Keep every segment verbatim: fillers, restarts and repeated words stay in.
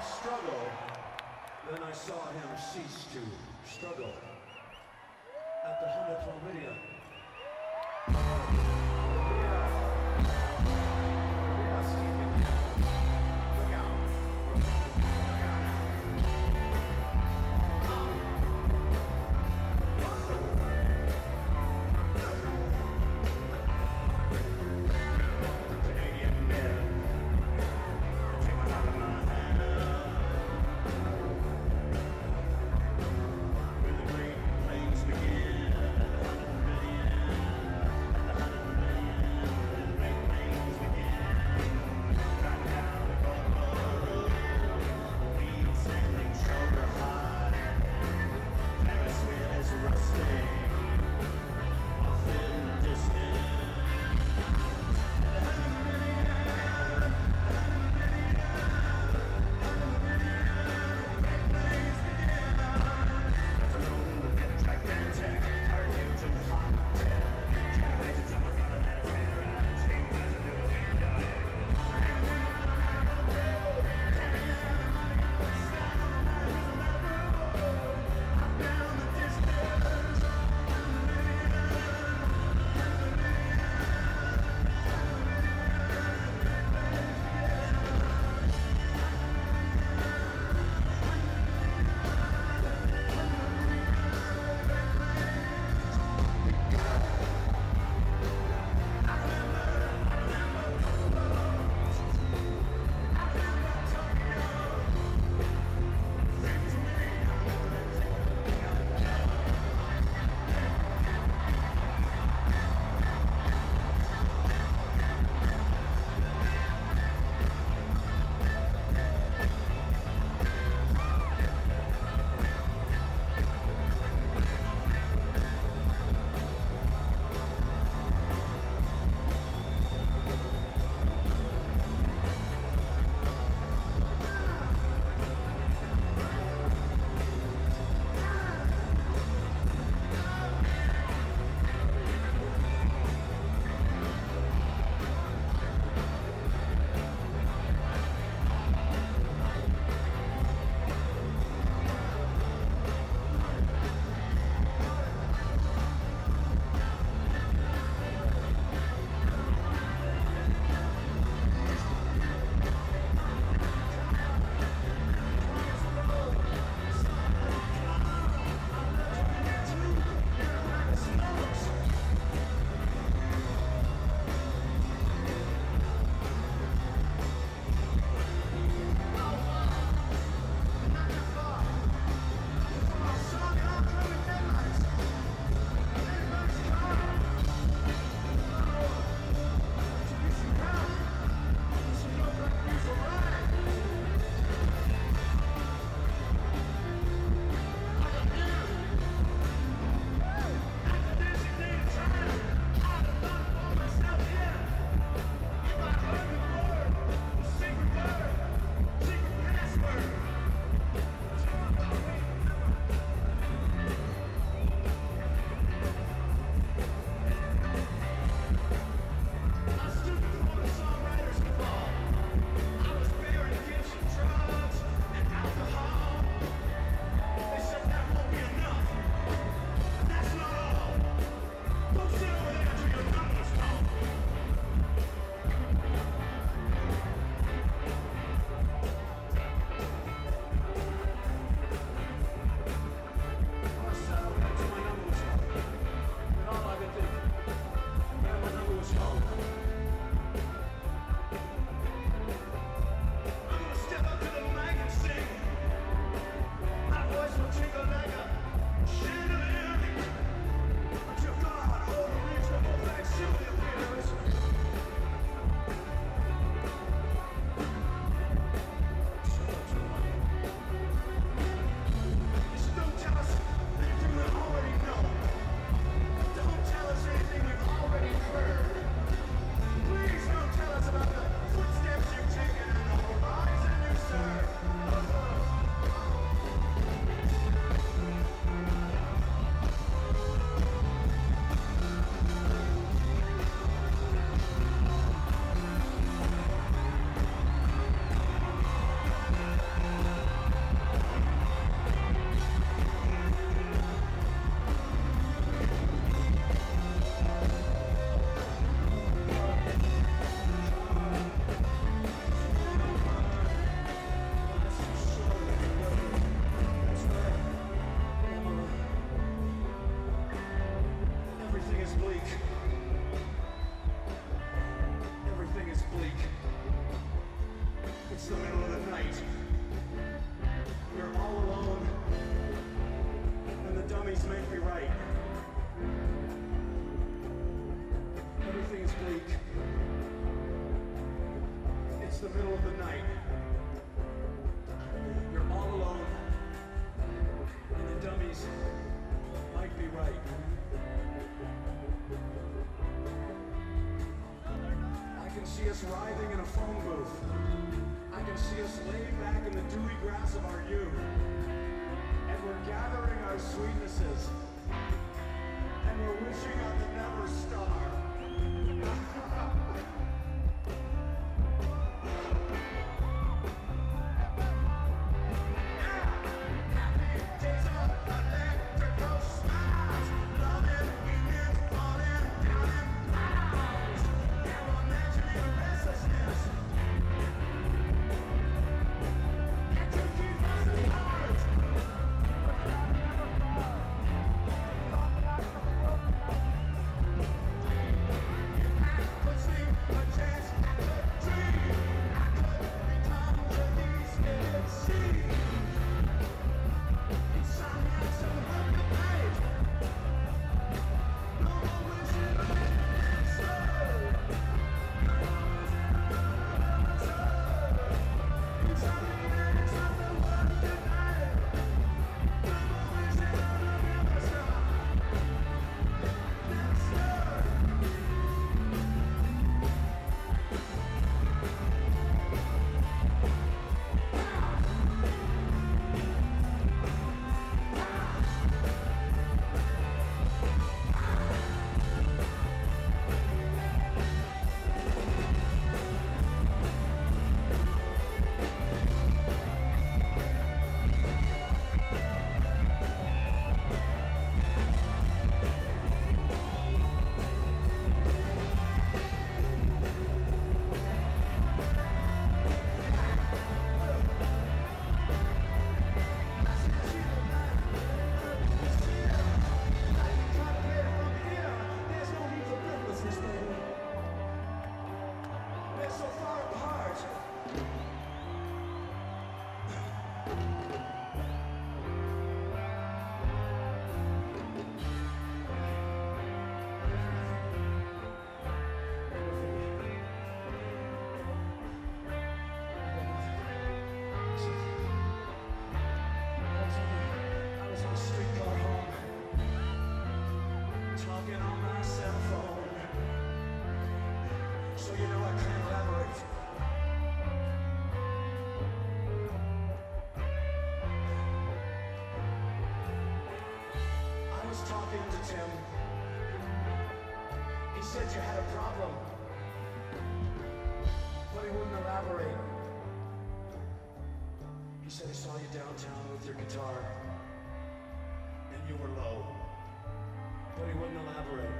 struggle, then I saw him cease to struggle. At the hundredth Floridian. week. It's the middle of the night. You're all alone. And the dummies might be right. I can see us writhing in a phone booth. I can see us laying back in the dewy grass of our youth. And we're gathering our sweetnesses. And we're wishing on the never star. Said you had a problem, but he wouldn't elaborate. He said he saw you downtown with your guitar, and you were low, but he wouldn't elaborate.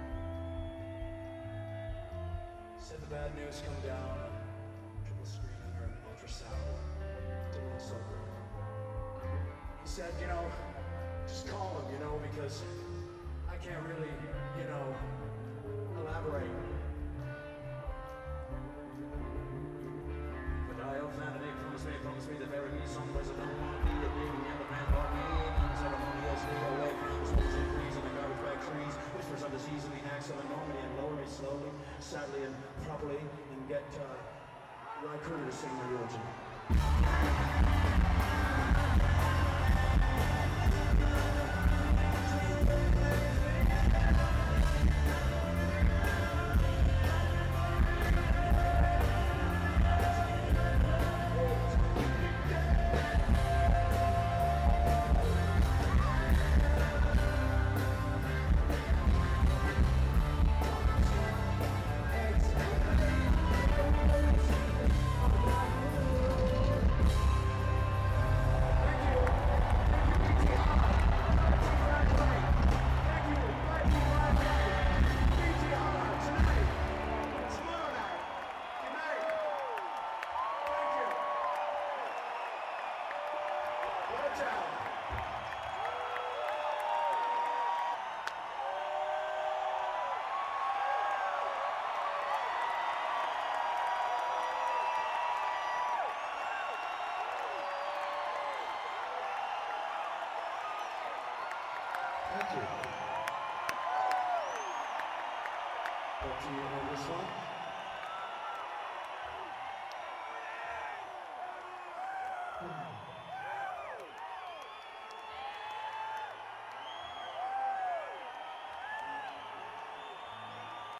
Said the bad news come down, triple screen or an ultrasound, didn't look so good. He said, you know, just call him, you know, because I can't really, you know, elaborate. But I of vanity promise me, promise me the very me someplace I don't want to be a big yellow man bar me. Non-ceremonial sneak away from the smoke and trees and the garbage bag trees. Whispers of this easily acts of enormity and lower me slowly, sadly and properly, and get uh, Ry Cooder to sing my eulogy. Thank you. Back to you on this one.